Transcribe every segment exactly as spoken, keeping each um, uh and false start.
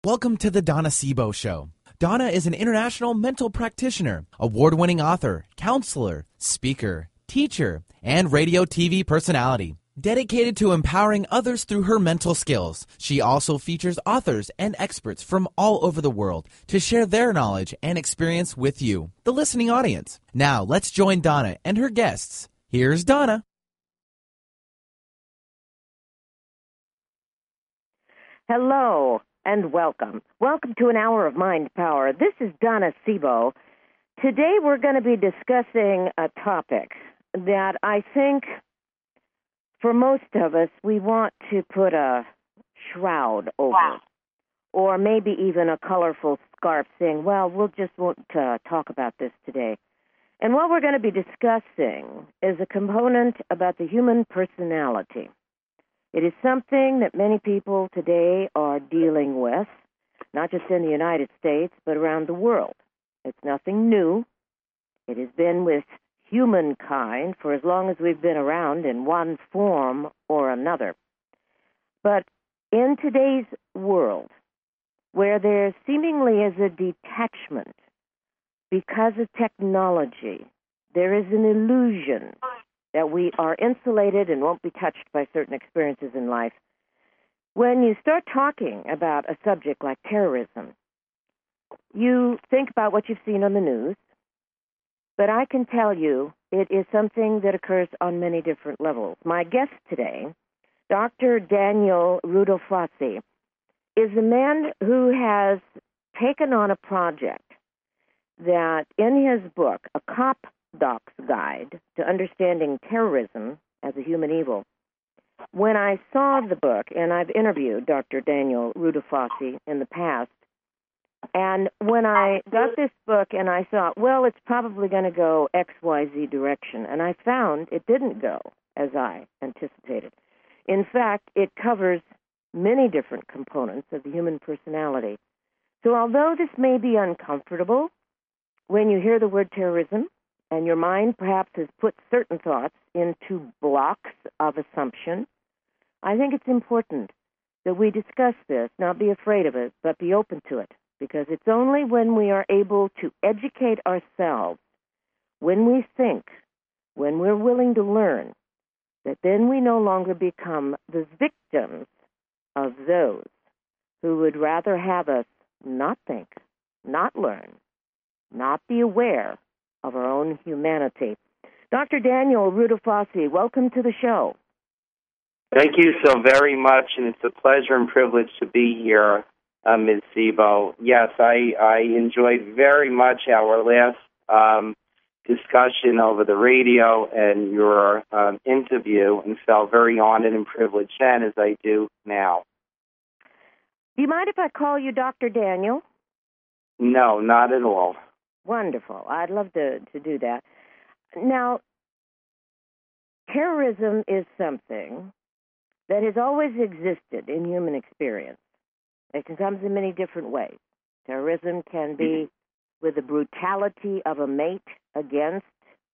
Welcome to the Donna Sebo Show. Donna is an international mental practitioner, award-winning author, counselor, speaker, teacher, and radio T V personality. Dedicated to empowering others through her mental skills, she also features authors and experts from all over the world to share their knowledge and experience with you, the listening audience. Now, let's join Donna and her guests. Here's Donna. Hello and welcome. Welcome to an hour of mind power. This is Donna Sebo. Today we're going to be discussing a topic that I think for most of us we want to put a shroud over, wow. or maybe even a colorful scarf saying, well, we'll just won't uh, talk about this today. And what we're going to be discussing is a component about the human personality. It is something that many people today are dealing with, not just in the United States, but around the world. It's nothing new. It has been with humankind for as long as we've been around in one form or another. But in today's world, where there seemingly is a detachment because of technology, there is an illusion that we are insulated and won't be touched by certain experiences in life. When you start talking about a subject like terrorism, you think about what you've seen on the news, but I can tell you it is something that occurs on many different levels. My guest today, Doctor Daniel Rudolphosi, is a man who has taken on a project that in his book, A Cop Doc's Guide to Understanding Terrorism as a Human Evil. When I saw the book, and I've interviewed Doctor Daniel Rudolphosi in the past, and when I got this book and I thought, well, it's probably going to go X Y Z direction, and I found it didn't go as I anticipated. In fact, it covers many different components of the human personality. So although this may be uncomfortable when you hear the word terrorism, and your mind perhaps has put certain thoughts into blocks of assumption, I think it's important that we discuss this, not be afraid of it, but be open to it, because it's only when we are able to educate ourselves, when we think, when we're willing to learn, that then we no longer become the victims of those who would rather have us not think, not learn, not be aware of our own humanity. Doctor Daniel Rudolphosi, welcome to the show. Thank you so very much, and it's a pleasure and privilege to be here, uh, Miz Sebo. Yes, I, I enjoyed very much our last um, discussion over the radio and your um, interview, and felt very honored and privileged then, as I do now. Do you mind if I call you Doctor Daniel? No, not at all. Wonderful. I'd love to, to do that. Now, terrorism is something that has always existed in human experience. It comes in many different ways. Terrorism can be with the brutality of a mate against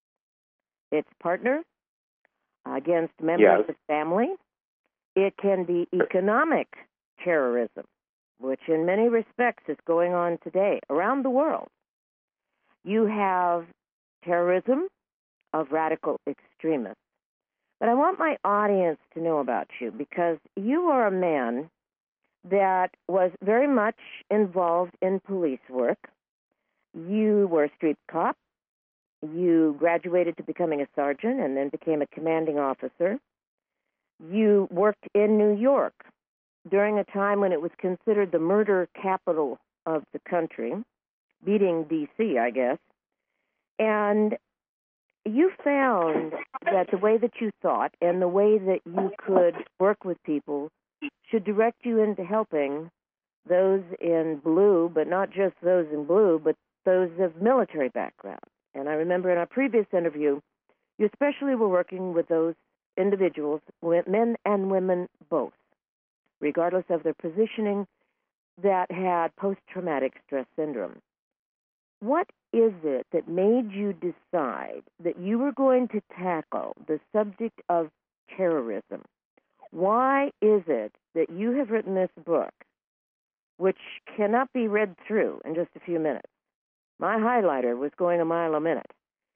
its partner, against members Yes. of the family. It can be economic terrorism, which in many respects is going on today around the world. You have terrorism of radical extremists. But I want my audience to know about you because you are a man that was very much involved in police work. You were a street cop. You graduated to becoming a sergeant and then became a commanding officer. You worked in New York during a time when it was considered the murder capital of the country, beating D C, I guess. And you found that the way that you thought and the way that you could work with people should direct you into helping those in blue, but not just those in blue, but those of military background. And I remember in our previous interview, you especially were working with those individuals, men and women both, regardless of their positioning, that had post-traumatic stress syndrome. What is it that made you decide that you were going to tackle the subject of terrorism? Why is it that you have written this book which cannot be read through in just a few minutes. My highlighter was going a mile a minute.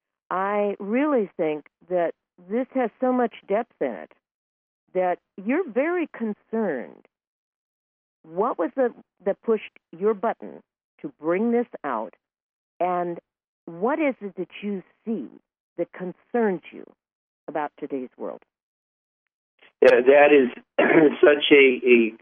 I really think that this has so much depth in it that you're very concerned. What was it that pushed your button to bring this out, and what is it that you see that concerns you about today's world? Yeah, that is such a, a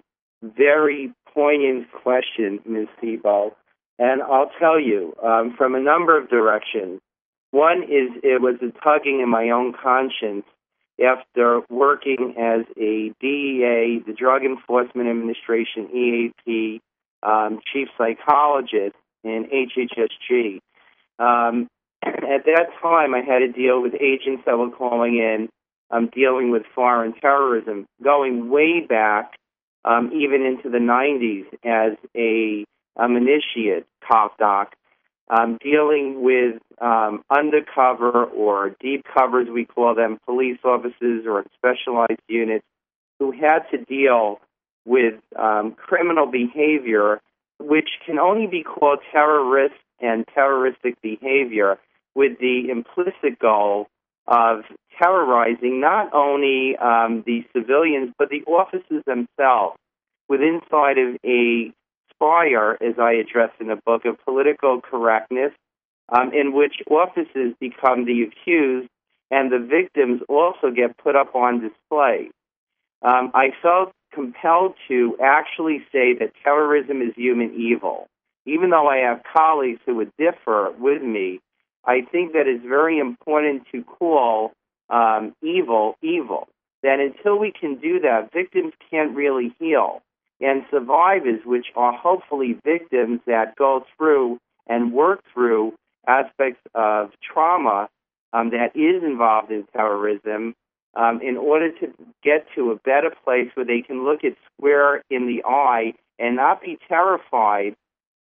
very poignant question, Miz Sebo. And I'll tell you, um, from a number of directions. One is it was a tugging in my own conscience after working as a D E A, the Drug Enforcement Administration, E A P, um, chief psychologist in H H S G. Um, at that time, I had to deal with agents that were calling in, um, dealing with foreign terrorism, going way back, um, even into the nineties as a um, initiate cop doc, um, dealing with um, undercover or deep covers, we call them, police officers or specialized units who had to deal with um, criminal behavior, which can only be called terrorist and terroristic behavior, with the implicit goal of terrorizing not only um, the civilians, but the officers themselves, with inside of a spire, as I address in the book, of political correctness, um, in which officers become the accused and the victims also get put up on display. Um, I felt compelled to actually say that terrorism is human evil. Even though I have colleagues who would differ with me, I think that it's very important to call um, evil evil. That until we can do that, victims can't really heal. And survivors, which are hopefully victims that go through and work through aspects of trauma um, that is involved in terrorism, um, in order to get to a better place where they can look it square in the eye and not be terrified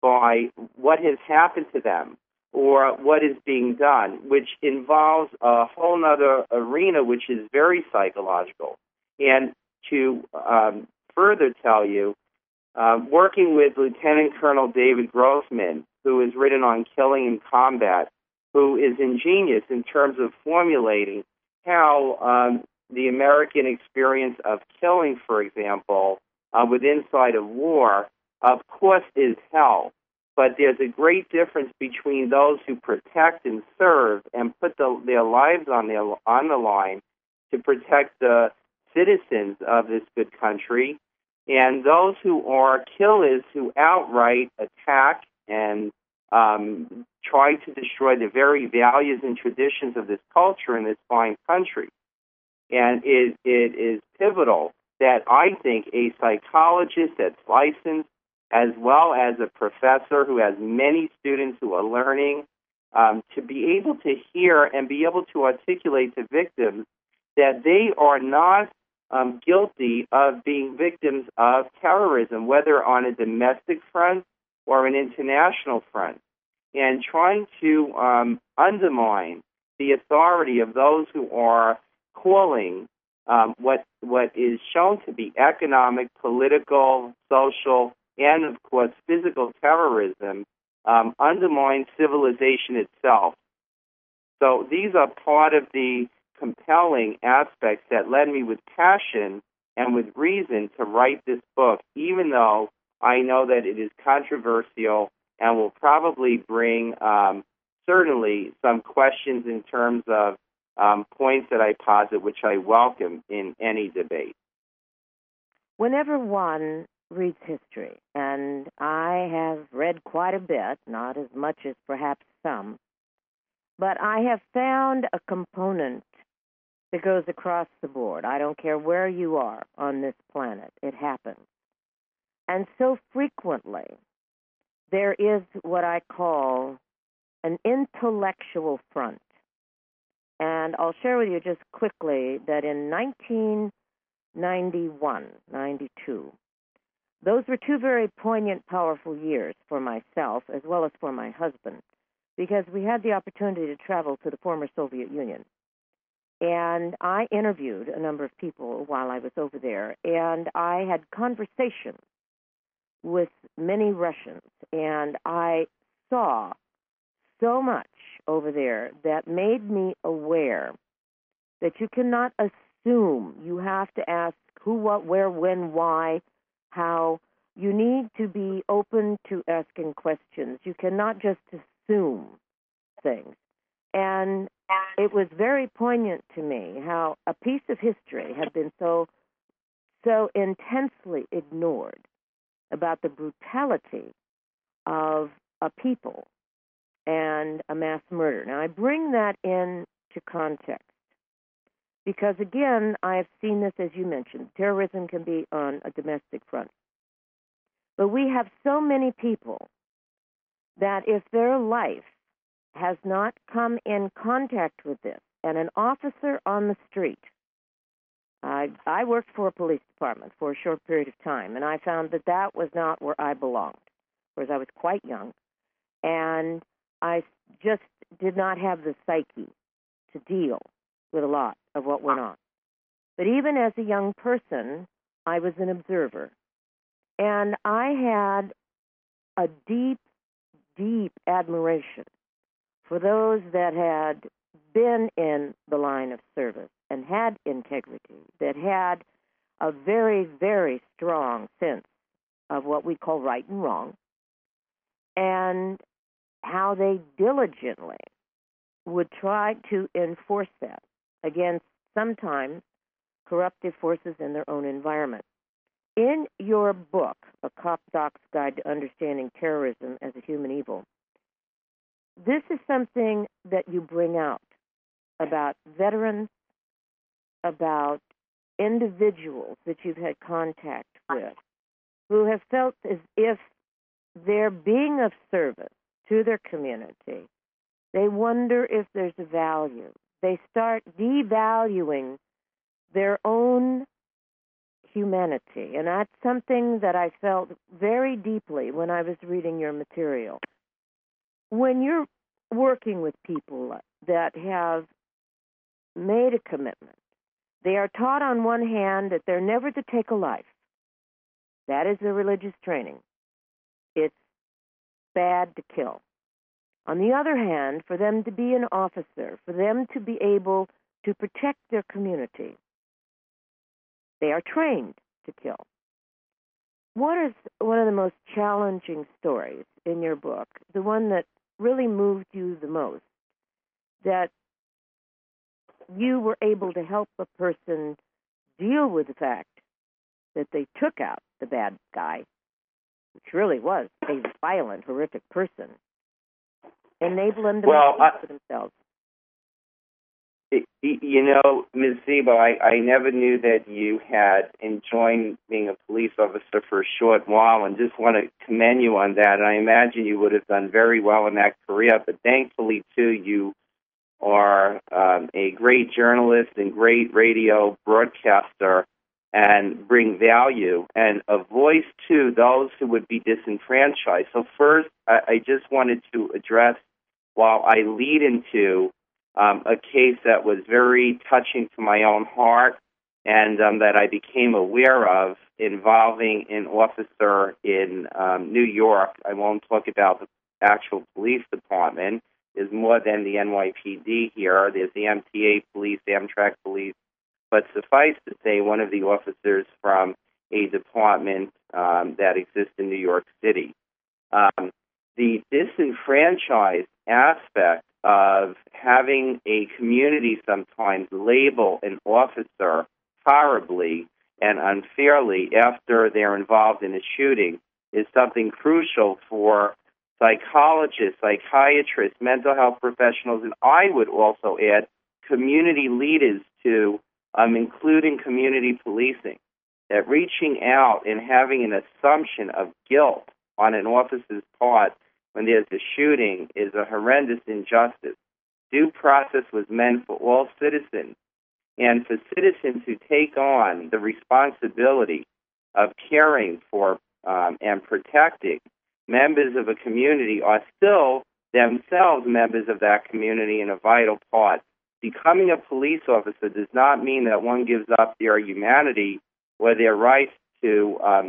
by what has happened to them or what is being done, which involves a whole other arena, which is very psychological. And to um, further tell you, uh, working with Lieutenant Colonel David Grossman, who has written on killing in combat, who is ingenious in terms of formulating how um, the American experience of killing, for example, uh, with inside of war, of course, is hell. But there's a great difference between those who protect and serve and put the, their lives on, their, on the line to protect the citizens of this good country, and those who are killers who outright attack and um, try to destroy the very values and traditions of this culture in this fine country. And it, it is pivotal that I think a psychologist that's licensed, as well as a professor who has many students who are learning, um, to be able to hear and be able to articulate to victims that they are not um, guilty of being victims of terrorism, whether on a domestic front or an international front, and trying to um, undermine the authority of those who are calling um, what what is shown to be economic, political, social, and, of course, physical terrorism, um, undermines civilization itself. So these are part of the compelling aspects that led me with passion and with reason to write this book, even though I know that it is controversial and will probably bring um, certainly some questions in terms of um, points that I posit, which I welcome in any debate. Whenever one reads history, and I have read quite a bit, not as much as perhaps some, but I have found a component that goes across the board. I don't care where you are on this planet, it happens. And so frequently, there is what I call an intellectual front. And I'll share with you just quickly that in nineteen ninety-one, ninety-two, those were two very poignant, powerful years for myself as well as for my husband, because we had the opportunity to travel to the former Soviet Union. And I interviewed a number of people while I was over there, and I had conversations with many Russians, and I saw so much over there that made me aware that you cannot assume. You have to ask who, what, where, when, why, how. You need to be open to asking questions. You cannot just assume things. And it was very poignant to me how a piece of history had been so so intensely ignored about the brutality of a people and a mass murder. Now, I bring that into context because, again, I have seen this, as you mentioned. Terrorism can be on a domestic front. But we have so many people that if their life has not come in contact with this, and an officer on the street, I, I worked for a police department for a short period of time, and I found that that was not where I belonged, whereas I was quite young, and I just did not have the psyche to deal with a lot of what went on. But even as a young person, I was an observer, and I had a deep, deep admiration for those that had been in the line of service and had integrity, that had a very, very strong sense of what we call right and wrong, and how they diligently would try to enforce that against sometimes corruptive forces in their own environment. In your book, A Cop Doc's Guide to Understanding Terrorism as a Human Evil, this is something that you bring out about veterans, about individuals that you've had contact with, who have felt as if they're being of service to their community. They wonder if there's a value. They start devaluing their own humanity. And that's something that I felt very deeply when I was reading your material. When you're working with people that have made a commitment, they are taught on one hand that they're never to take a life. That is their religious training. It's bad to kill. On the other hand, for them to be an officer, for them to be able to protect their community, they are trained to kill. What is one of the most challenging stories in your book, the one that really moved you the most, that you were able to help a person deal with the fact that they took out the bad guy, which really was a violent, horrific person, enable them to well, make I, for themselves? It, you know, Miz Szabo, I, I never knew that you had enjoyed being a police officer for a short while, and just want to commend you on that. And I imagine you would have done very well in that career, but thankfully, too, you are um, a great journalist and great radio broadcaster and bring value and a voice to those who would be disenfranchised. So first, I, I just wanted to address, while I lead into um, a case that was very touching to my own heart and um, that I became aware of involving an officer in um, New York. I won't talk about the actual police department. There's more than the N Y P D here. There's the M T A police, Amtrak police. But suffice to say, one of the officers from a department um, that exists in New York City. Um, the disenfranchised aspect of having a community sometimes label an officer horribly and unfairly after they're involved in a shooting is something crucial for psychologists, psychiatrists, mental health professionals, and I would also add community leaders to um, including community policing, that reaching out and having an assumption of guilt on an officer's part when there's a shooting is a horrendous injustice. Due process was meant for all citizens, and for citizens who take on the responsibility of caring for um, and protecting members of a community are still themselves members of that community and a vital part. Becoming a police officer does not mean that one gives up their humanity or their rights to um,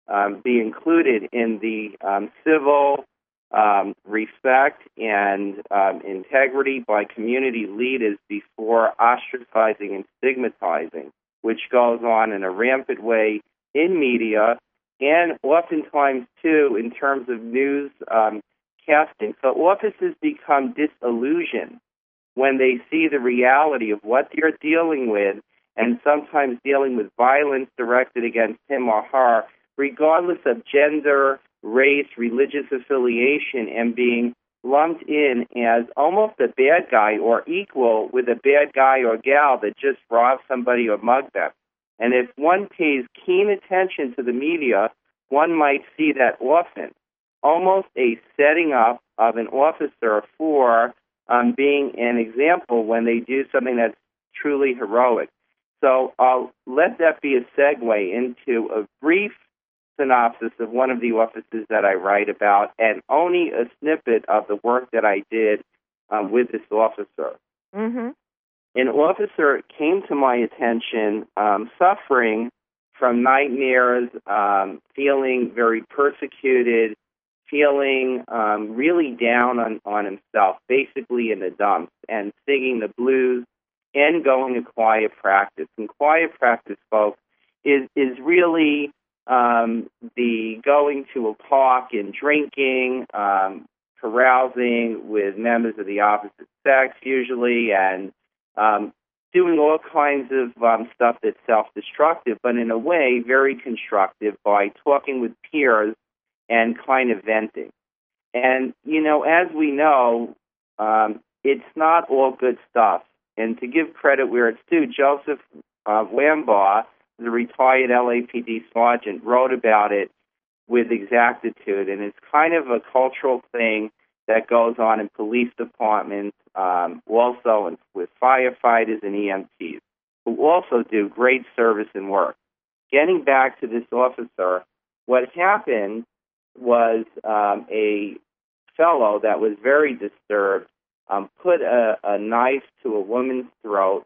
um, be included in the um, civil um, respect and um, integrity by community leaders before ostracizing and stigmatizing, which goes on in a rampant way in media and oftentimes, too, in terms of news um, casting. So officers become disillusioned when they see the reality of what they're dealing with, and sometimes dealing with violence directed against him or her, regardless of gender, race, religious affiliation, and being lumped in as almost a bad guy or equal with a bad guy or gal that just robbed somebody or mugged them. And if one pays keen attention to the media, one might see that often, almost a setting up of an officer for um, being an example when they do something that's truly heroic. So I'll let that be a segue into a brief synopsis of one of the officers that I write about, and only a snippet of the work that I did um, with this officer. Mm-hmm. An officer came to my attention um, suffering from nightmares, um, feeling very persecuted, feeling um, really down on, on himself, basically in the dumps, and singing the blues and going to quiet practice. And quiet practice, folks, is, is really um, the going to a park and drinking, um, carousing with members of the opposite sex usually, and um, doing all kinds of um, stuff that's self-destructive, but in a way very constructive by talking with peers and kind of venting. And, you know, as we know, um, it's not all good stuff. And to give credit where it's due, Joseph uh, Wambaugh, the retired L A P D sergeant, wrote about it with exactitude. And it's kind of a cultural thing that goes on in police departments, um, also in, with firefighters and E M Ts, who also do great service and work. Getting back to this officer, what happened was um, a fellow that was very disturbed um, put a, a knife to a woman's throat,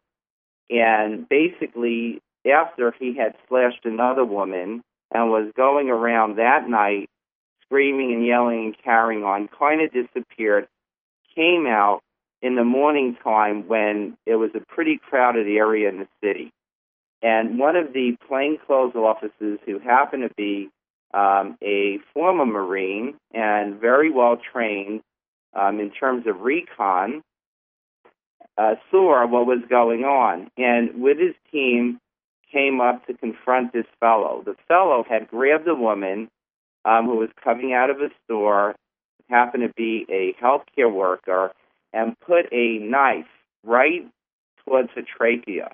and basically after he had slashed another woman and was going around that night screaming and yelling and carrying on, kind of disappeared, came out in the morning time when it was a pretty crowded area in the city. And one of the plainclothes officers, who happened to be um, a former Marine and very well trained um, in terms of recon, uh, saw what was going on. And with his team, came up to confront this fellow. The fellow had grabbed a woman um, who was coming out of a store, happened to be a healthcare worker, and put a knife right towards her trachea.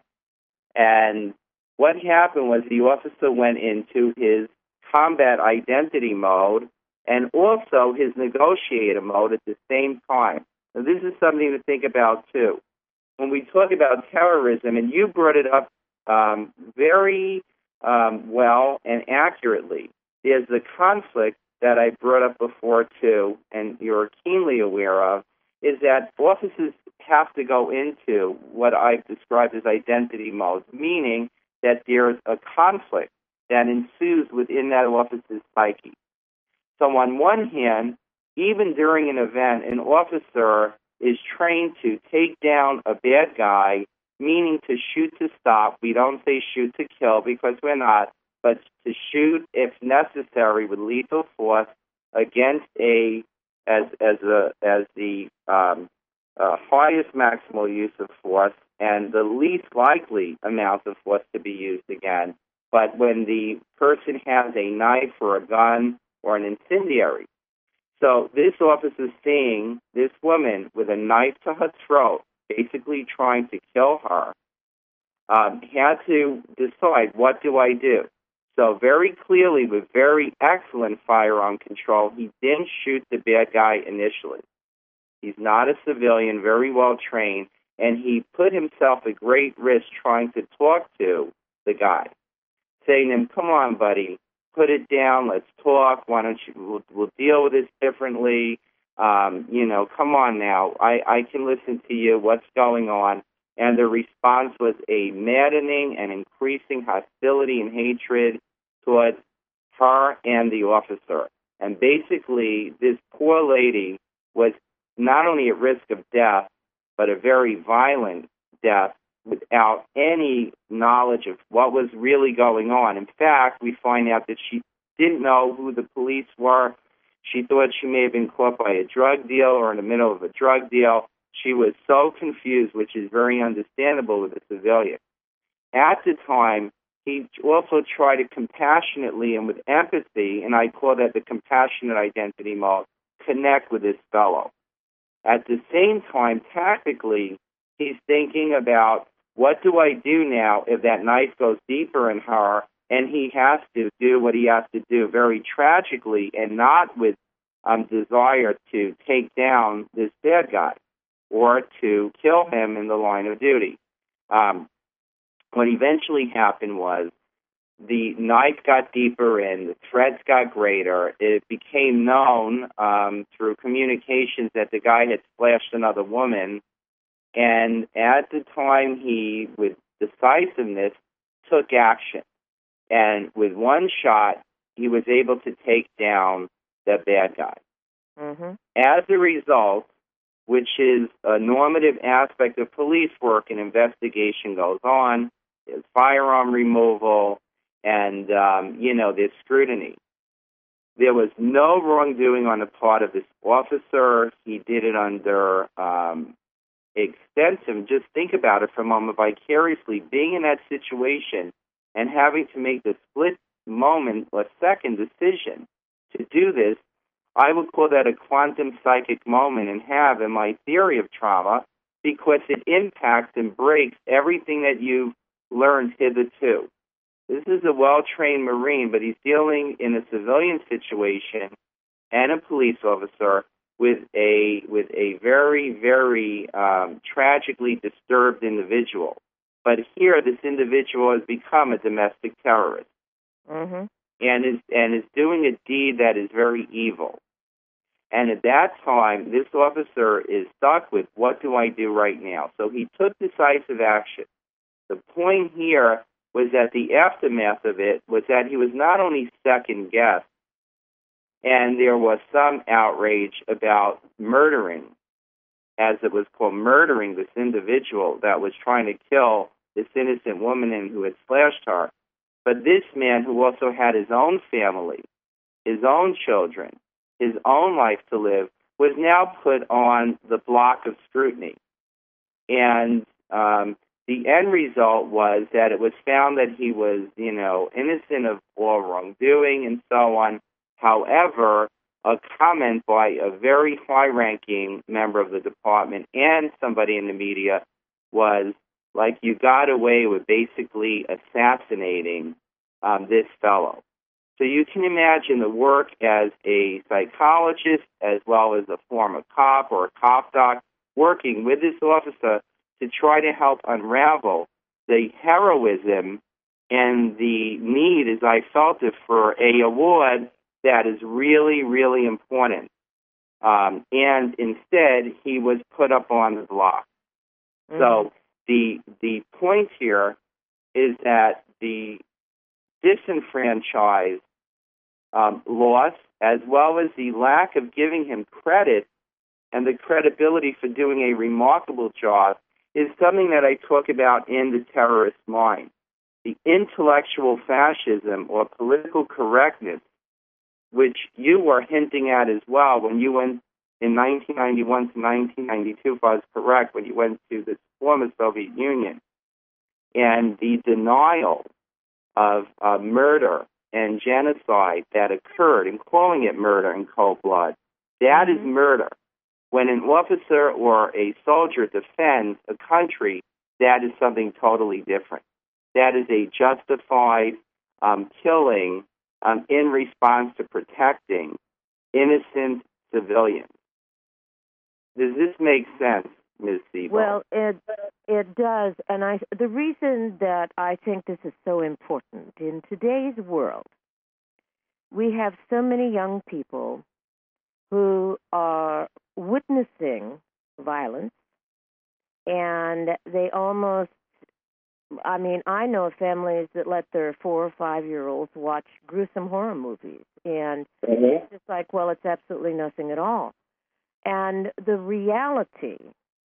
And what happened was the officer went into his combat identity mode and also his negotiator mode at the same time. Now, this is something to think about, too. When we talk about terrorism, and you brought it up um, very um, well and accurately, there's the conflict that I brought up before, too, and you're keenly aware of, is that officers have to go into what I've described as identity mode, meaning that there's a conflict that ensues within that officer's psyche. So on one hand, even during an event, an officer is trained to take down a bad guy, meaning to shoot to stop. We don't say shoot to kill because we're not, but to shoot if necessary with lethal force against a as as a as the um, uh, highest maximal use of force and the least likely amount of force to be used again. But when the person has a knife or a gun or an incendiary. So this officer seeing this woman with a knife to her throat, basically trying to kill her, um, had to decide, what do I do? So very clearly, with very excellent firearm control, he didn't shoot the bad guy initially. He's not a civilian, very well trained, and he put himself at great risk trying to talk to the guy, saying to him, come on, buddy, put it down, let's talk, why don't you, we'll, we'll deal with this differently, um, you know, come on now, I, I can listen to you, what's going on? And the response was a maddening and increasing hostility and hatred toward her and the officer. And basically, this poor lady was not only at risk of death, but a very violent death without any knowledge of what was really going on. In fact, we find out that she didn't know who the police were. She thought she may have been caught by a drug deal or in the middle of a drug deal. She was so confused, which is very understandable with a civilian. At the time, he also tried to compassionately and with empathy, and I call that the compassionate identity mode, connect with this fellow. At the same time, tactically, he's thinking about, what do I do now if that knife goes deeper in her, and he has to do what he has to do very tragically and not with um, desire to take down this bad guy or to kill him in the line of duty. Um, what eventually happened was the knife got deeper in, the threats got greater. It became known um, through communications that the guy had splashed another woman. And at the time, he, with decisiveness, took action. And with one shot, he was able to take down the bad guy. Mm-hmm. As a result, which is a normative aspect of police work, an investigation goes on, there's firearm removal, and, um, you know, there's scrutiny. There was no wrongdoing on the part of this officer. He did it under um, extensive, just think about it for a moment, vicariously, being in that situation and having to make the split moment or second decision to do this. I would call that a quantum psychic moment and have in my theory of trauma, because it impacts and breaks everything that you've learned hitherto. This is a well-trained Marine, but he's dealing in a civilian situation and a police officer with a with a very, very um, tragically disturbed individual. But here, this individual has become a domestic terrorist, Mm-hmm. and is and is doing a deed that is very evil. And at that time, this officer is stuck with, what do I do right now? So he took decisive action. The point here was that the aftermath of it was that he was not only second-guessed, and there was some outrage about murdering, as it was called, murdering this individual that was trying to kill this innocent woman and who had slashed her. But this man, who also had his own family, his own children, his own life to live, was now put on the block of scrutiny. And um, the end result was that it was found that he was, you know, innocent of all wrongdoing and so on. However, a comment by a very high-ranking member of the department and somebody in the media was, like, you got away with basically assassinating um, this fellow. So you can imagine the work as a psychologist as well as a former cop or a cop doc working with this officer to try to help unravel the heroism and the need, as I felt it, for a award that is really, really important. Um, and instead, he was put up on the block. Mm-hmm. So the the point here is that the disenfranchised um, loss, as well as the lack of giving him credit and the credibility for doing a remarkable job, is something that I talk about in The Terrorist Mind. The intellectual fascism or political correctness, which you were hinting at as well when you went in nineteen ninety-one to nineteen ninety-two, if I was correct, when you went to the former Soviet Union, and the denial of uh, murder and genocide that occurred, and calling it murder in cold blood, that mm-hmm. is murder. When an officer or a soldier defends a country, that is something totally different. That is a justified um, killing um, in response to protecting innocent civilians. Does this make sense, Miz Siebel? Well, it it does, and I the reason that I think this is so important in today's world, we have so many young people who are witnessing violence, and they almost I mean, I know of families that let their four or five-year-olds watch gruesome horror movies, and Mm-hmm. it's just like, well, it's absolutely nothing at all. And the reality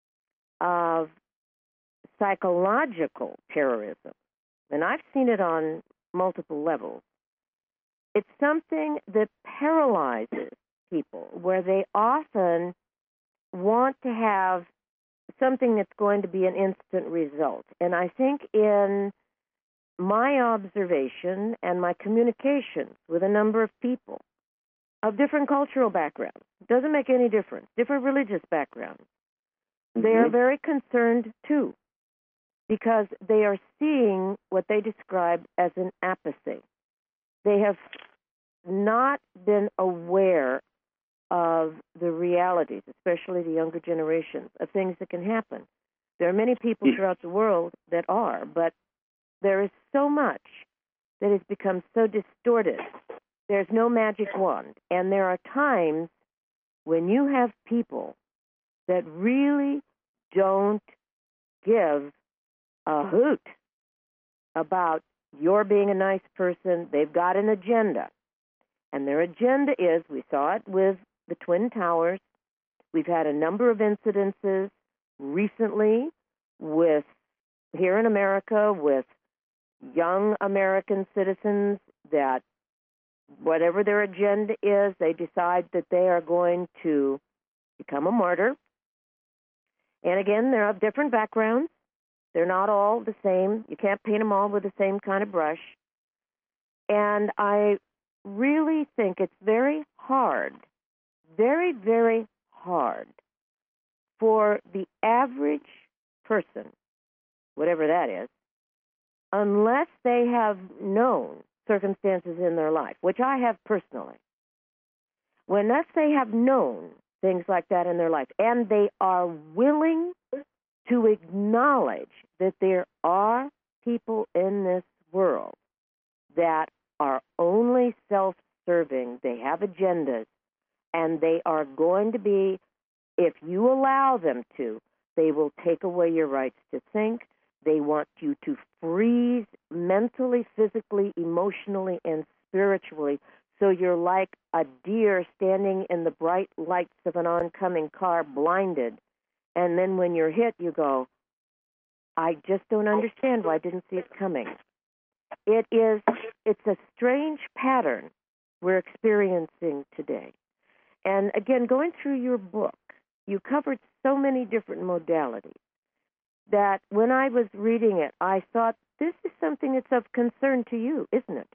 of psychological terrorism, and I've seen it on multiple levels, it's something that paralyzes people, where they often want to have something that's going to be an instant result. And I think in my observation and my communications with a number of people of different cultural backgrounds, doesn't make any difference, different religious backgrounds, Mm-hmm. they are very concerned too, because they are seeing what they describe as an apathy. They have not been aware of the realities, especially the younger generations, of things that can happen. There are many people throughout the world that are, but there is so much that has become so distorted. There's no magic wand. And there are times when you have people that really don't give a hoot about your being a nice person. They've got an agenda. And their agenda is, we saw it with the Twin Towers. We've had a number of incidences recently with, here in America, with young American citizens that whatever their agenda is, they decide that they are going to become a martyr. And again, they're of different backgrounds. They're not all the same. You can't paint them all with the same kind of brush. And I really think it's very hard, very, very hard for the average person, whatever that is, unless they have known circumstances in their life, which I have personally, unless they have known things like that in their life, and they are willing to acknowledge that there are people in this world that are only self-serving, they have agendas, and they are going to be, if you allow them to, they will take away your rights to think. They want you to freeze mentally, physically, emotionally, and spiritually, so you're like a deer standing in the bright lights of an oncoming car, blinded. And then when you're hit, you go, I just don't understand why I didn't see it coming. It is, it's a strange pattern we're experiencing today. And again, going through your book, you covered so many different modalities that when I was reading it, I thought, this is something that's of concern to you, isn't it?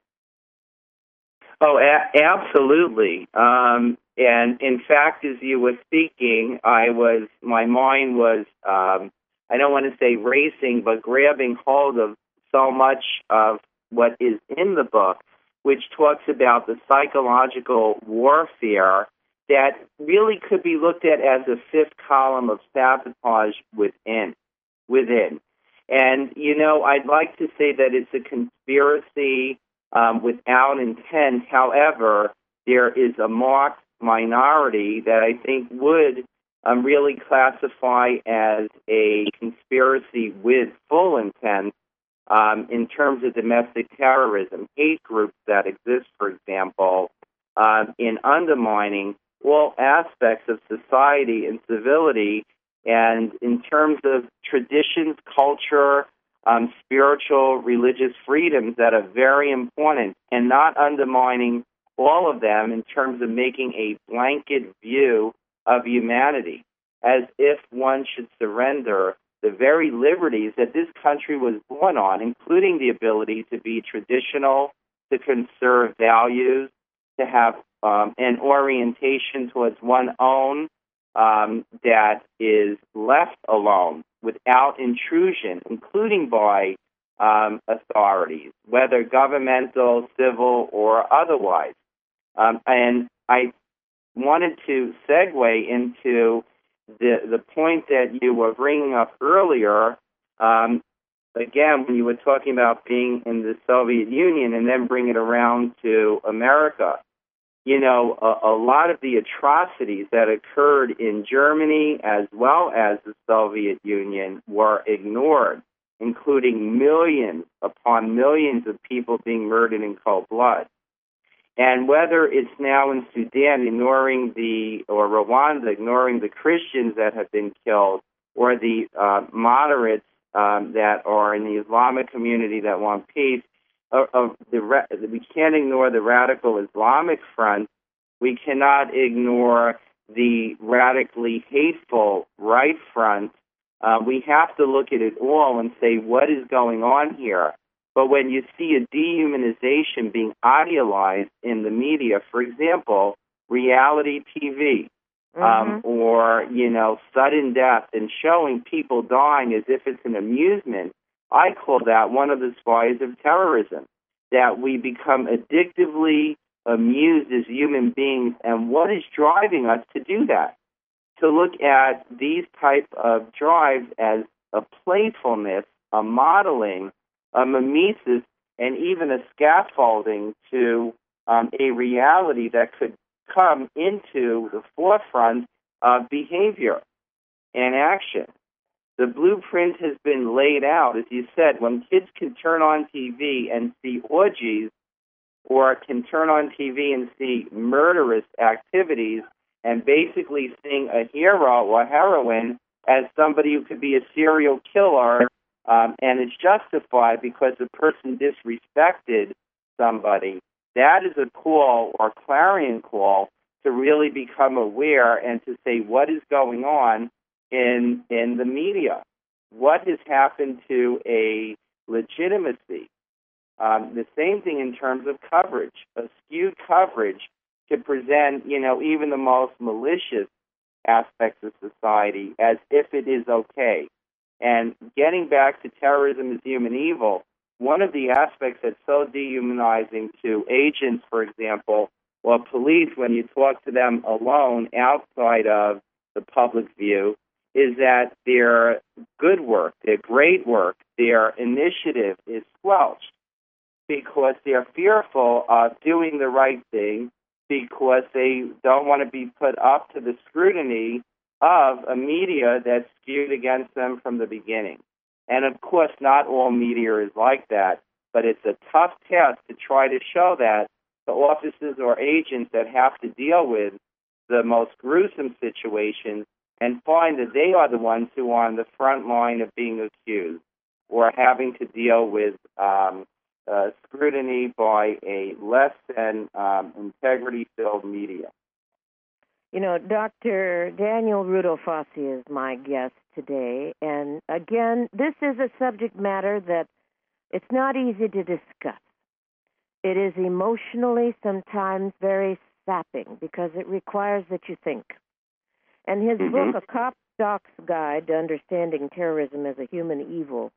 Oh, a- absolutely. Um, and in fact, as you were speaking, I was, my mind was, um, I don't want to say racing, but grabbing hold of so much of what is in the book, which talks about the psychological warfare that really could be looked at as a fifth column of sabotage within. within. And, you know, I'd like to say that it's a conspiracy um, without intent. However, there is a marked minority that I think would um, really classify as a conspiracy with full intent um, in terms of domestic terrorism, hate groups that exist, for example, uh, in undermining all aspects of society and civility. And in terms of traditions, culture, um, spiritual, religious freedoms that are very important, and not undermining all of them in terms of making a blanket view of humanity, as if one should surrender the very liberties that this country was born on, including the ability to be traditional, to conserve values, to have um, an orientation towards one's own Um, that is left alone without intrusion, including by um, authorities, whether governmental, civil, or otherwise. Um, and I wanted to segue into the the point that you were bringing up earlier. Um, again, when you were talking about being in the Soviet Union and then bring it around to America. You know, a, a lot of the atrocities that occurred in Germany as well as the Soviet Union were ignored. including millions upon millions of people being murdered in cold blood. And whether it's now in Sudan, ignoring the, or Rwanda, ignoring the Christians that have been killed, or the uh, moderates um, that are in the Islamic community that want peace, uh, uh, the, we can't ignore the radical Islamic front. We cannot ignore the radically hateful right front. Uh, we have to look at it all and say, what is going on here? But when you see a dehumanization being idealized in the media, for example, reality T V, mm-hmm. um, or, you know, sudden death, and showing people dying as if it's an amusement, I call that one of the spies of terrorism, that we become addictively amused as human beings. And what is driving us to do that? To look at these type of drives as a playfulness, a modeling, a mimesis, and even a scaffolding to um, a reality that could come into the forefront of behavior and action. The blueprint has been laid out, as you said. When kids can turn on T V and see orgies, or can turn on T V and see murderous activities, and basically seeing a hero or heroine as somebody who could be a serial killer, um, and it's justified because the person disrespected somebody, that is a call, or clarion call, to really become aware and to say what is going on in in the media. What has happened to a legitimacy? Um, the same thing in terms of coverage. A skewed coverage to present, you know, even the most malicious aspects of society as if it is okay. And getting back to terrorism as human evil, one of the aspects that's so dehumanizing to agents, for example, or police, when you talk to them alone outside of the public view, is that their good work, their great work, their initiative is squelched because they're fearful of doing the right thing, because they don't want to be put up to the scrutiny of a media that's skewed against them from the beginning. And of course, not all media is like that, but it's a tough task to try to show that to officers or agents that have to deal with the most gruesome situations and find that they are the ones who are on the front line of being accused or having to deal with um, uh, scrutiny by a less than um, integrity-filled media. You know, Doctor Daniel Rudolph-Fauci is my guest today, and again, this is a subject matter that it's not easy to discuss. It is emotionally sometimes very sapping because it requires that you think. And his mm-hmm. book, A Cop Doc's Guide to Understanding Terrorism as a Human Evil,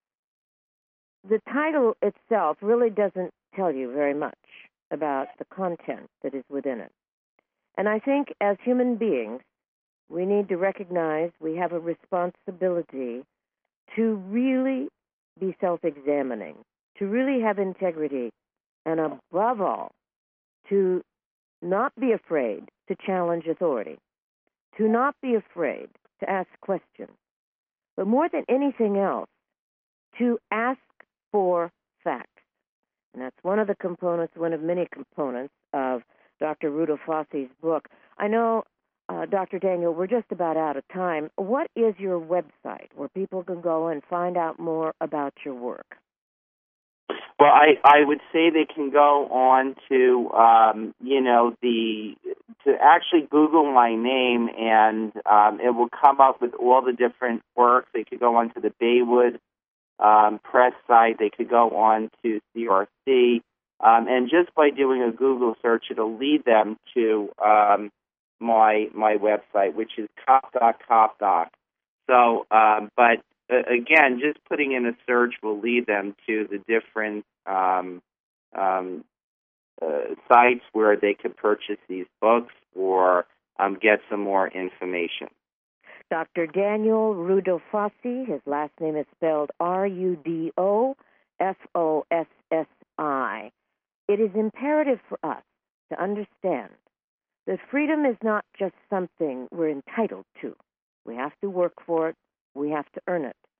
the title itself really doesn't tell you very much about the content that is within it. And I think as human beings, we need to recognize we have a responsibility to really be self-examining, to really have integrity, and above all, to not be afraid to challenge authority, to not be afraid to ask questions, but more than anything else, to ask for facts. And that's one of the components, one of many components of Doctor Rudolph-Fauci's book. I know, uh, Doctor Daniel, we're just about out of time. What is your website where people can go and find out more about your work? Well, I, I would say they can go on to, um, you know, the to actually Google my name, and um, it will come up with all the different works. They could go on to the Baywood um, Press site. They could go on to C R C. Um, and just by doing a Google search, it'll lead them to um, my my website, which is cop doc cop doc. So, um, but uh, again, just putting in a search will lead them to the different um, um, uh, sites where they could purchase these books or um, get some more information. Doctor Daniel Rudolph-Fauci, his last name is spelled R U D O F O S S I. It is imperative for us to understand that freedom is not just something we're entitled to. We have to work for it. We have to earn it.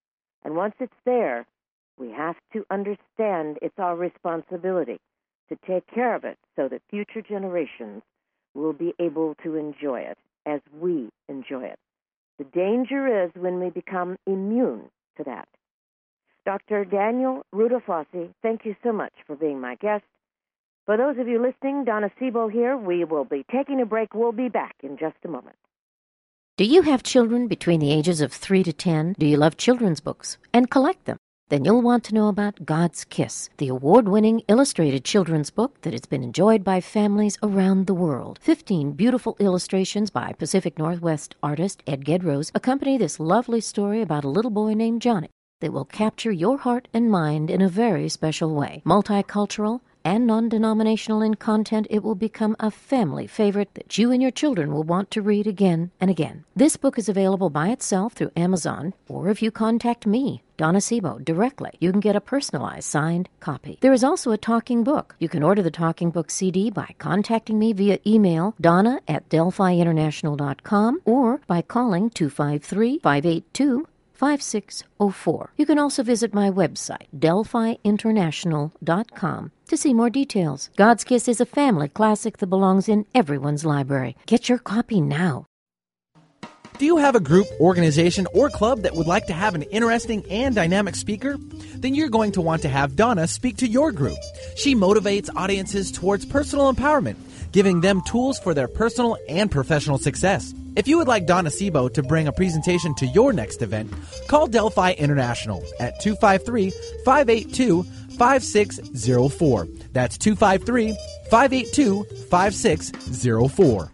And once it's there, we have to understand it's our responsibility to take care of it so that future generations will be able to enjoy it as we enjoy it. The danger is when we become immune to that. Doctor Daniel Rudolph-Fossey, thank you so much for being my guest. For those of you listening, Donna Sebo here. We will be taking a break. We'll be back in just a moment. Do you have children between the ages of three to ten? Do you love children's books and collect them? Then you'll want to know about God's Kiss, the award-winning illustrated children's book that has been enjoyed by families around the world. Fifteen beautiful illustrations by Pacific Northwest artist Ed Gedrose accompany this lovely story about a little boy named Johnny that will capture your heart and mind in a very special way. Multicultural and non-denominational in content, it will become a family favorite that you and your children will want to read again and again. This book is available by itself through Amazon, or if you contact me, Donna Sebo, directly, you can get a personalized signed copy. There is also a talking book. You can order the talking book C D by contacting me via email, donna at delphi international dot com, or by calling two five three, five eight two, five six zero four. You can also visit my website, delphi international dot com, to see more details. God's Kiss is a family classic that belongs in everyone's library. Get your copy now. Do you have a group, organization, or club that would like to have an interesting and dynamic speaker? Then you're going to want to have Donna speak to your group. She motivates audiences towards personal empowerment, giving them tools for their personal and professional success. If you would like Donna Sebo to bring a presentation to your next event, call Delphi International at two five three, five eight two, five six zero four. That's two five three, five eight two, five six zero four.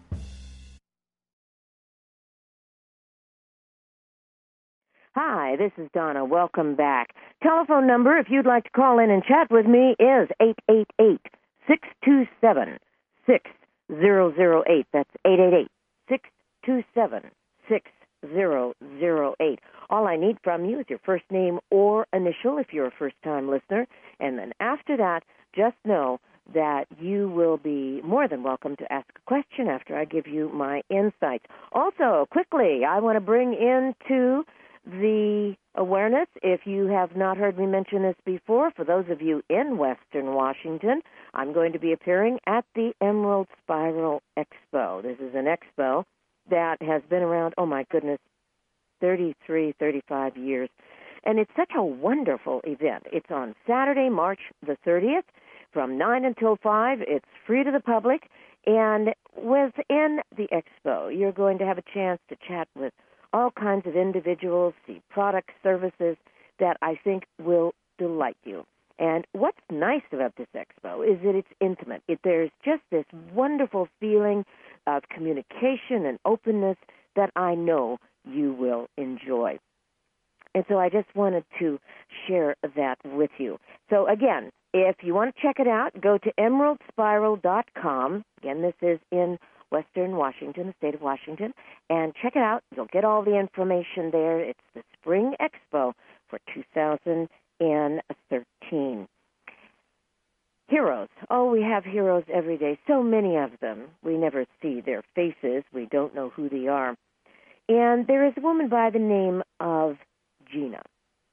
Hi, this is Donna. Welcome back. Telephone number, if you'd like to call in and chat with me, is eight eight eight, six two seven, six zero zero eight. That's eight eight eight, six two seven, six zero zero eight. All I need from you is your first name or initial if you're a first-time listener. And then after that, just know that you will be more than welcome to ask a question after I give you my insights. Also, quickly, I want to bring into the awareness, if you have not heard me mention this before, for those of you in Western Washington, I'm going to be appearing at the Emerald Spiral Expo. This is an expo that has been around, oh my goodness, thirty-three, thirty-five years. And it's such a wonderful event. It's on Saturday, March the thirtieth, from nine until five. It's free to the public. And within the expo, you're going to have a chance to chat with all kinds of individuals, see products, services that I think will delight you. And what's nice about this expo is that it's intimate. It, there's just this wonderful feeling of communication and openness that I know you will enjoy. And so I just wanted to share that with you. So again, if you want to check it out, go to emerald spiral dot com. Again, this is in Western Washington, the state of Washington, and check it out. You'll get all the information there. It's the Spring Expo for two thousand thirteen. Heroes. Oh, we have heroes every day, so many of them. We never see their faces. We don't know who they are. And there is a woman by the name of Gina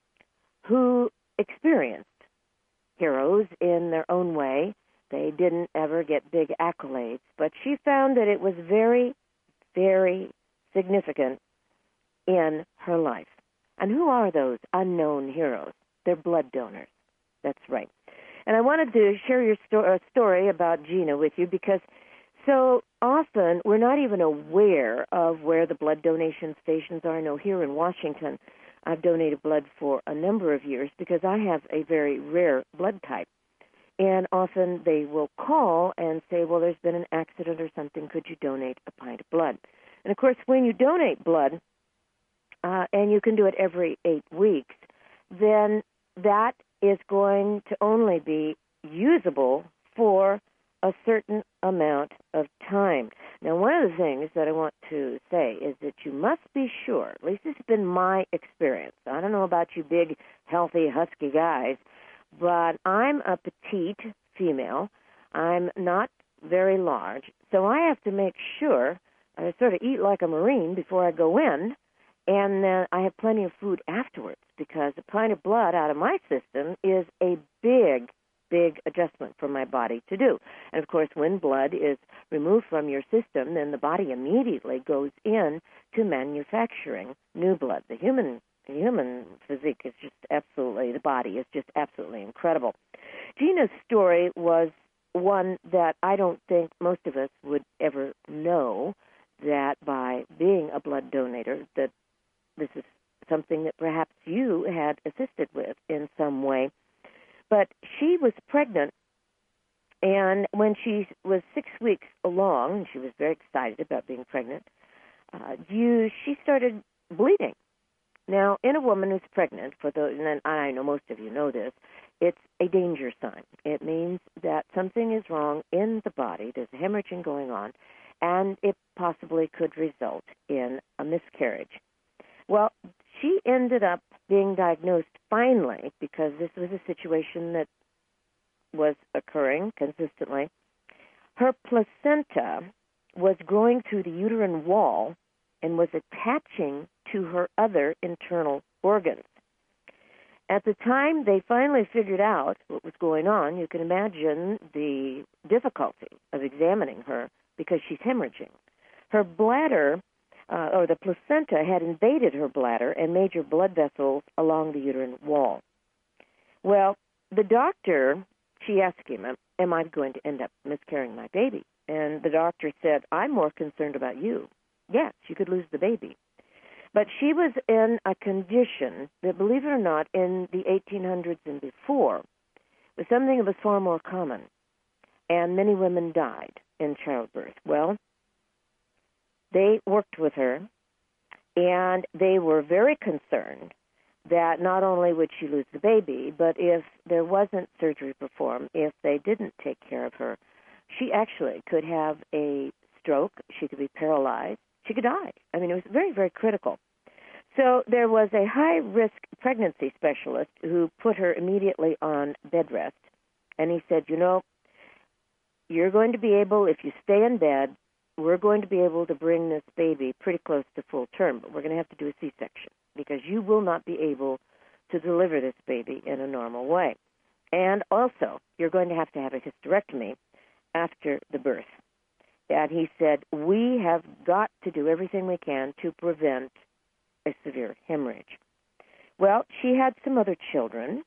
who experienced heroes in their own way. They didn't ever get big accolades, but she found that it was very, very significant in her life. And who are those unknown heroes? They're blood donors. That's right. And I wanted to share your sto- uh, story about Gina with you because so often we're not even aware of where the blood donation stations are. I know here in Washington, I've donated blood for a number of years because I have a very rare blood type. And often they will call and say, well, there's been an accident or something. Could you donate a pint of blood? And, of course, when you donate blood, uh, and you can do it every eight weeks, then that is going to only be usable for a certain amount of time. Now, one of the things that I want to say is that you must be sure, at least this has been my experience. I don't know about you big, healthy, husky guys, but I'm a petite female. I'm not very large, so I have to make sure I sort of eat like a Marine before I go in, and uh, I have plenty of food afterwards because a pint of blood out of my system is a big, big adjustment for my body to do. And, of course, when blood is removed from your system, then the body immediately goes in to manufacturing new blood. The human the human physique is just absolutely, the body is just absolutely incredible. Gina's story was one that I don't think most of us would ever know, that by being a blood donator, that this is something that perhaps you had assisted with in some way. But she was pregnant, and when she was six weeks along, and she was very excited about being pregnant, uh, you, she started bleeding. Now, in a woman who's pregnant, for those, and I know most of you know this, it's a danger sign. It means that something is wrong in the body. There's hemorrhaging going on, and it possibly could result in a miscarriage. Well, she ended up being diagnosed finally, because this was a situation that was occurring consistently. Her placenta was growing through the uterine wall and was attaching to her other internal organs. At the time they finally figured out what was going on, you can imagine the difficulty of examining her because she's hemorrhaging. Her bladder, uh, or the placenta, had invaded her bladder and major blood vessels along the uterine wall. Well, the doctor, she asked him, am I going to end up miscarrying my baby? And the doctor said, I'm more concerned about you. Yes, you could lose the baby. But she was in a condition that, believe it or not, in the eighteen hundreds and before, was something that was far more common. And many women died in childbirth. Well, they worked with her, and they were very concerned that not only would she lose the baby, but if there wasn't surgery performed, if they didn't take care of her, she actually could have a stroke, she could be paralyzed, she could die. I mean, it was very, very critical. So there was a high-risk pregnancy specialist who put her immediately on bed rest, and he said, you know, you're going to be able, if you stay in bed, we're going to be able to bring this baby pretty close to full term, but we're going to have to do a C-section because you will not be able to deliver this baby in a normal way. And also, you're going to have to have a hysterectomy after the birth. And he said, we have got to do everything we can to prevent a severe hemorrhage. Well, she had some other children,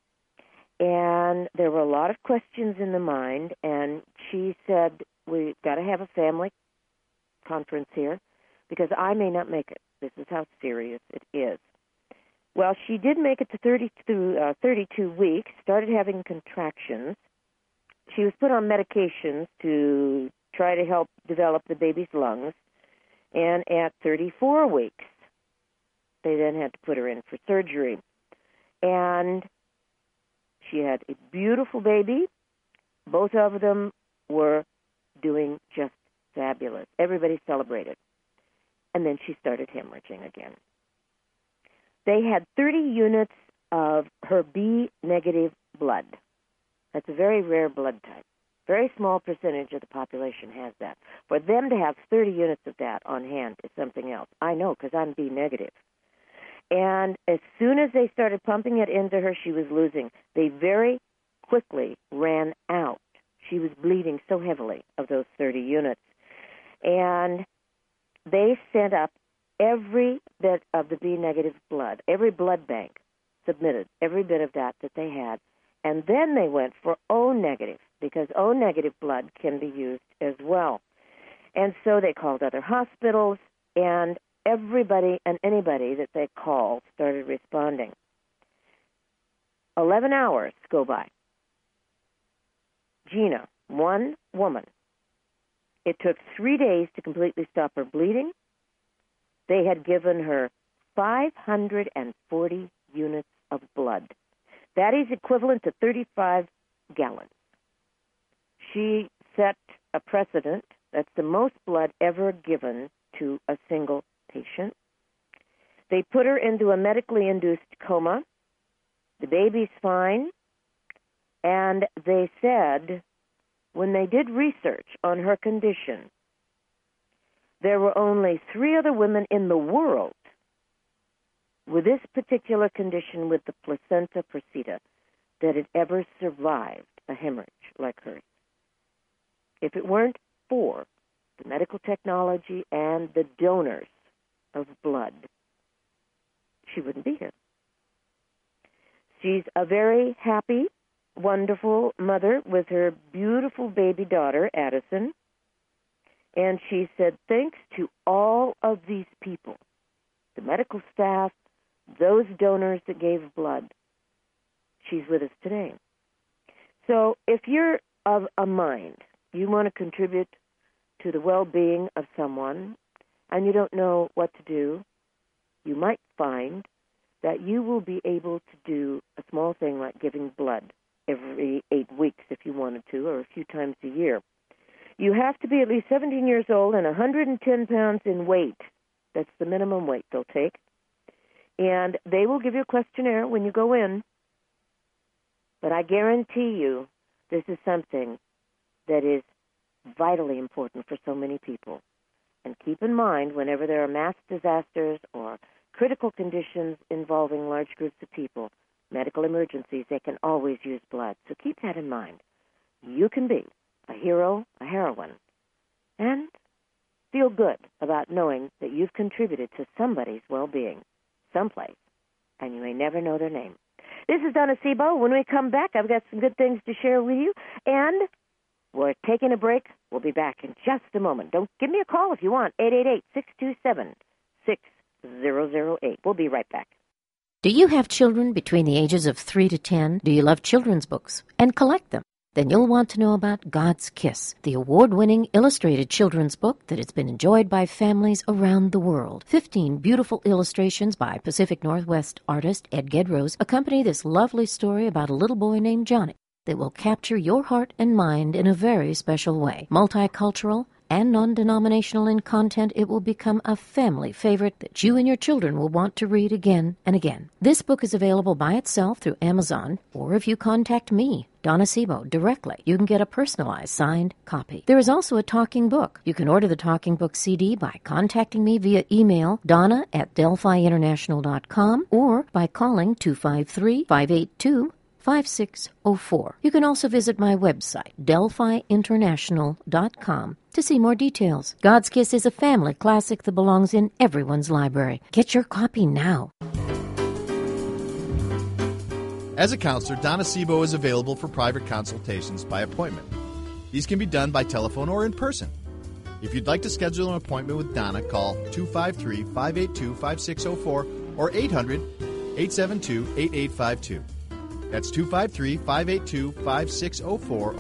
and there were a lot of questions in the mind, and she said, we've got to have a family conference here because I may not make it. This is how serious it is. Well, she did make it to thirty through, uh, thirty-two weeks, started having contractions. She was put on medications to try to help develop the baby's lungs. And at thirty-four weeks, they then had to put her in for surgery. And she had a beautiful baby. Both of them were doing just fabulous. Everybody celebrated. And then she started hemorrhaging again. They had thirty units of her B negative blood. That's a very rare blood type. Very small percentage of the population has that. For them to have thirty units of that on hand is something else. I know because I'm B negative. And as soon as they started pumping it into her, she was losing. They very quickly ran out. She was bleeding so heavily of those thirty units. And they sent up every bit of the B negative blood, every blood bank submitted every bit of that that they had. And then they went for O negative, because O negative blood can be used as well. And so they called other hospitals, and everybody and anybody that they called started responding. Eleven hours go by. Gina, one woman. It took three days to completely stop her bleeding. They had given her five hundred forty units of blood. That is equivalent to thirty-five gallons. She set a precedent. That's the most blood ever given to a single patient. They put her into a medically induced coma. The baby's fine. And they said, when they did research on her condition, there were only three other women in the world with this particular condition with the placenta previta that had ever survived a hemorrhage like hers. If it weren't for the medical technology and the donors of blood, she wouldn't be here. She's a very happy, wonderful mother with her beautiful baby daughter, Addison. And she said, thanks to all of these people, the medical staff, those donors that gave blood, she's with us today. So if you're of a mind, you want to contribute to the well-being of someone, and you don't know what to do, you might find that you will be able to do a small thing like giving blood every eight weeks if you wanted to, or a few times a year. You have to be at least seventeen years old and one hundred ten pounds in weight. That's the minimum weight they'll take. And they will give you a questionnaire when you go in. But I guarantee you this is something that is vitally important for so many people. And keep in mind, whenever there are mass disasters or critical conditions involving large groups of people, medical emergencies, they can always use blood. So keep that in mind. You can be a hero, a heroine, and feel good about knowing that you've contributed to somebody's well-being someplace, and you may never know their name. This is Donna Sebo. When we come back, I've got some good things to share with you, and we're taking a break. We'll be back in just a moment. Don't give me a call if you want, eight eight eight, six two seven, six zero zero eight. We'll be right back. Do you have children between the ages of three to ten? Do you love children's books and collect them? Then you'll want to know about God's Kiss, the award-winning illustrated children's book that has been enjoyed by families around the world. Fifteen beautiful illustrations by Pacific Northwest artist Ed Gedrose accompany this lovely story about a little boy named Johnny that will capture your heart and mind in a very special way. Multicultural and non-denominational in content, it will become a family favorite that you and your children will want to read again and again. This book is available by itself through Amazon, or if you contact me, Donna Sebo, directly, you can get a personalized signed copy. There is also a talking book. You can order the talking book C D by contacting me via email, donna at delphi international dot com, or by calling two five three, five eight two, five six zero four. You can also visit my website, delphi international dot com, to see more details. God's Kiss is a family classic that belongs in everyone's library. Get your copy now. As a counselor, Donna Sebo is available for private consultations by appointment. These can be done by telephone or in person. If you'd like to schedule an appointment with Donna, call two five three, five eight two, five six zero four or eight hundred, eight seven two, eight eight five two. That's two five three, five eight two, five six zero four.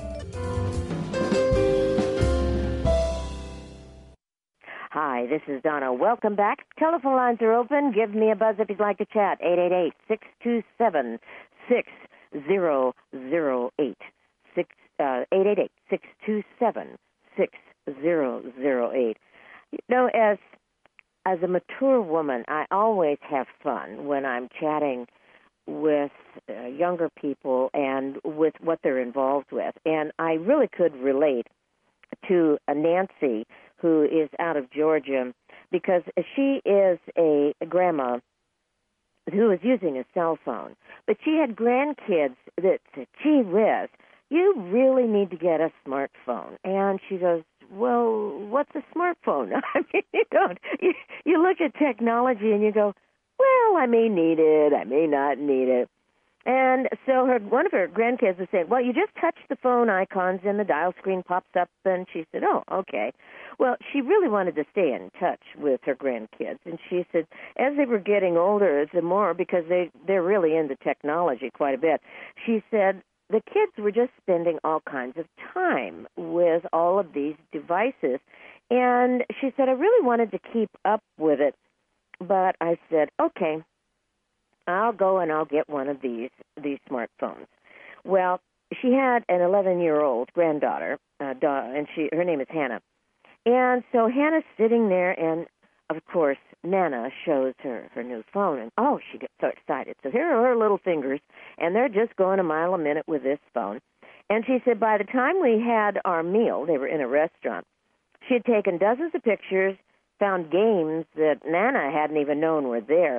Hi, this is Donna. Welcome back. Telephone lines are open. Give me a buzz if you'd like to chat. eight eight eight, six two seven, six zero zero eight. Six, uh, eight eight eight, six two seven, six zero zero eight. You know, as, as a mature woman, I always have fun when I'm chatting with uh, younger people and with what they're involved with. And I really could relate to uh, Nancy, who is out of Georgia, because she is a, a grandma who is using a cell phone. But she had grandkids that said, gee whiz, you really need to get a smartphone. And she goes, well, what's a smartphone? I mean, you don't. You, you look at technology and you go, well, I may need it, I may not need it. And so her one of her grandkids was saying, well, you just touch the phone icons and the dial screen pops up. And she said, oh, okay. Well, she really wanted to stay in touch with her grandkids. And she said, as they were getting older, the more, because they, they're really into technology quite a bit, she said the kids were just spending all kinds of time with all of these devices. And she said, I really wanted to keep up with it. But I said, okay, I'll go and I'll get one of these these smartphones. Well, she had an eleven-year-old granddaughter, uh, and she her name is Hannah. And so Hannah's sitting there, and, of course, Nana shows her her new phone, and, oh, she gets so excited. So here are her little fingers, and they're just going a mile a minute with this phone. And she said by the time we had our meal, they were in a restaurant, she had taken dozens of pictures, found games that Nana hadn't even known were there.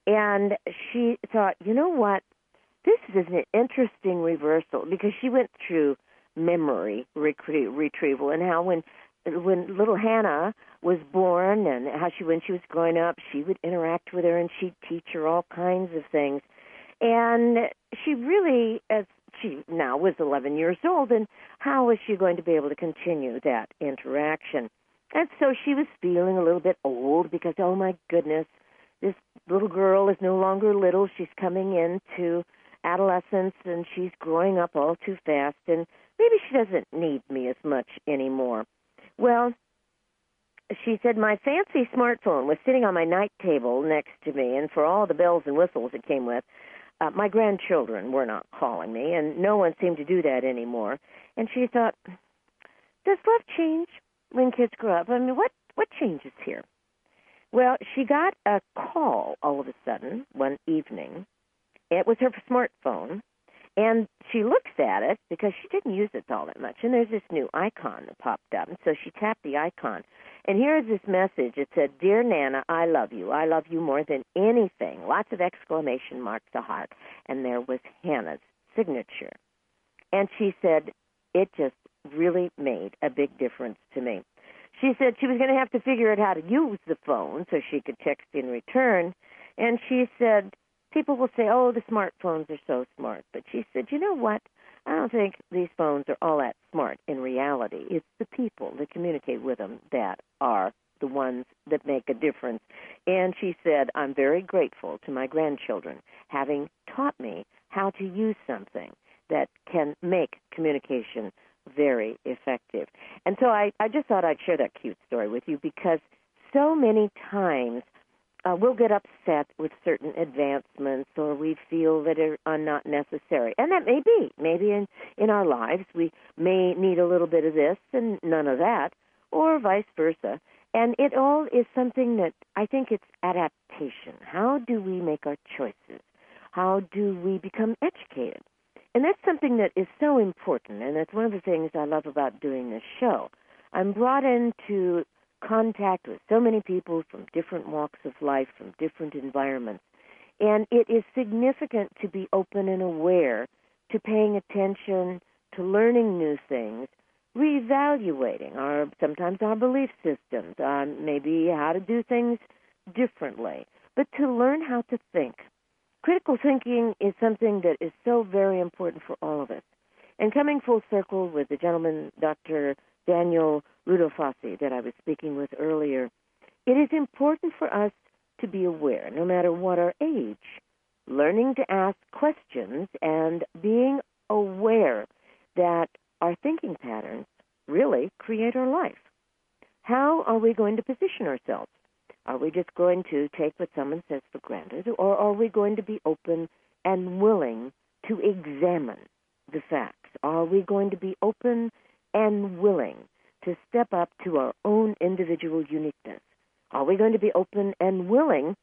And she thought, you know what? This is an interesting reversal, because she went through memory recre- retrieval and how when when little Hannah was born and how she, when she was growing up, she would interact with her and she'd teach her all kinds of things. And she really, as she now was eleven years old, and how was she going to be able to continue that interaction? And so she was feeling a little bit old because, oh my goodness, this little girl is no longer little. She's coming into adolescence and she's growing up all too fast, and maybe she doesn't need me as much anymore. Well, she said, my fancy smartphone was sitting on my night table next to me, and for all the bells and whistles it came with, uh, my grandchildren were not calling me, and no one seemed to do that anymore. And she thought, does love change when kids grow up? I mean, what, what changes here? Well, she got a call all of a sudden one evening. It was her smartphone, and she looks at it because she didn't use it all that much, and there's this new icon that popped up, and so she tapped the icon, and here's this message. It said, Dear Nana, I love you. I love you more than anything. Lots of exclamation marks, a heart, and there was Hannah's signature. And she said, it just really made a big difference to me. She said she was going to have to figure out how to use the phone so she could text in return, and she said, people will say, oh, the smartphones are so smart. But she said, you know what? I don't think these phones are all that smart in reality. It's the people that communicate with them that are the ones that make a difference. And she said, I'm very grateful to my grandchildren having taught me how to use something that can make communication very effective. And so I, I just thought I'd share that cute story with you, because so many times Uh, we'll get upset with certain advancements, or we feel that are not necessary. And that may be. Maybe in, in our lives we may need a little bit of this and none of that, or vice versa. And it all is something that I think it's adaptation. How do we make our choices? How do we become educated? And that's something that is so important, and that's one of the things I love about doing this show. I'm brought into contact with so many people from different walks of life, from different environments. And it is significant to be open and aware to paying attention, to learning new things, reevaluating our sometimes our belief systems, on maybe how to do things differently, but to learn how to think. Critical thinking is something that is so very important for all of us. And coming full circle with the gentleman, Doctor Daniel Rudolph-Fossey, that I was speaking with earlier, it is important for us to be aware, no matter what our age, learning to ask questions and being aware that our thinking patterns really create our life. How are we going to position ourselves? Are we just going to take what someone says for granted, or are we going to be open and willing to examine the facts? Are we going to be open and willing to step up to our own individual uniqueness? Are we going to be open and willing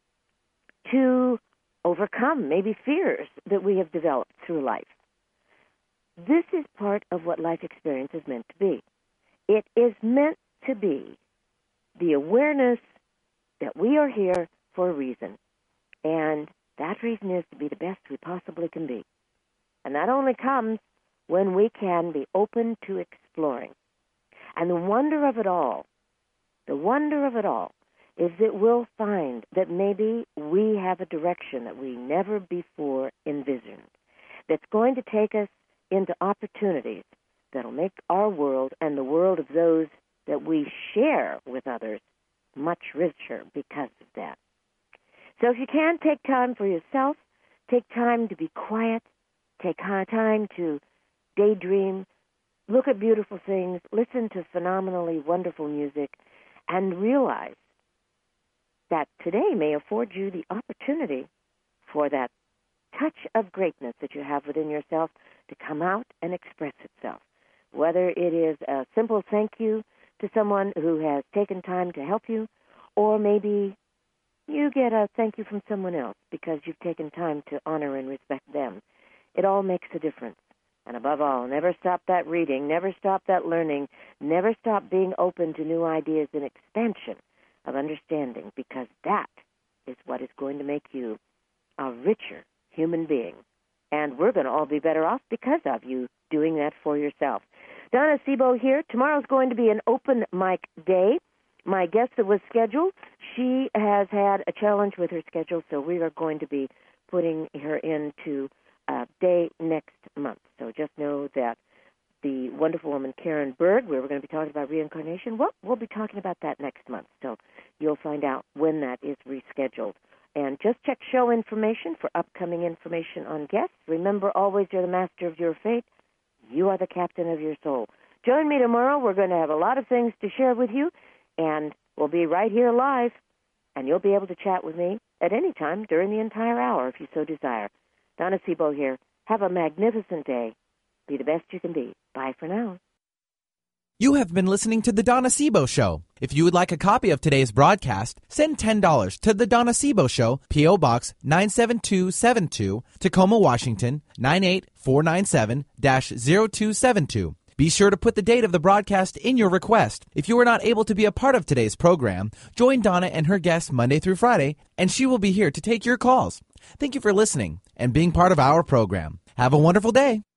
to overcome maybe fears that we have developed through life? This is part of what life experience is meant to be. It is meant to be the awareness that we are here for a reason, and that reason is to be the best we possibly can be. And that only comes when we can be open to exploring. And the wonder of it all, the wonder of it all, is that we'll find that maybe we have a direction that we never before envisioned, that's going to take us into opportunities that'll make our world and the world of those that we share with others much richer because of that. So if you can, take time for yourself, take time to be quiet, take time to daydream, look at beautiful things, listen to phenomenally wonderful music, and realize that today may afford you the opportunity for that touch of greatness that you have within yourself to come out and express itself. Whether it is a simple thank you to someone who has taken time to help you, or maybe you get a thank you from someone else because you've taken time to honor and respect them. It all makes a difference. And above all, never stop that reading, never stop that learning, never stop being open to new ideas and expansion of understanding, because that is what is going to make you a richer human being. And we're going to all be better off because of you doing that for yourself. Donna Sebo here. Tomorrow's going to be an open mic day. My guest that was scheduled, she has had a challenge with her schedule, so we are going to be putting her into a day next month. So just know that the wonderful woman Karen Berg, we were going to be talking about reincarnation. Well, we'll be talking about that next month, so you'll find out when that is rescheduled. And just check show information for upcoming information on guests. Remember, always you're the master of your fate. You are the captain of your soul. Join me tomorrow. We're going to have a lot of things to share with you, and we'll be right here live, and you'll be able to chat with me at any time during the entire hour if you so desire. Donna Sebo here. Have a magnificent day. Be the best you can be. Bye for now. You have been listening to The Donna Sebo Show. If you would like a copy of today's broadcast, send ten dollars to The Donna Sebo Show, P O. Box nine seven two seven two, Tacoma, Washington, nine eight four nine seven dash zero two seven two. Be sure to put the date of the broadcast in your request. If you are not able to be a part of today's program, join Donna and her guests Monday through Friday, and she will be here to take your calls. Thank you for listening and being part of our program. Have a wonderful day.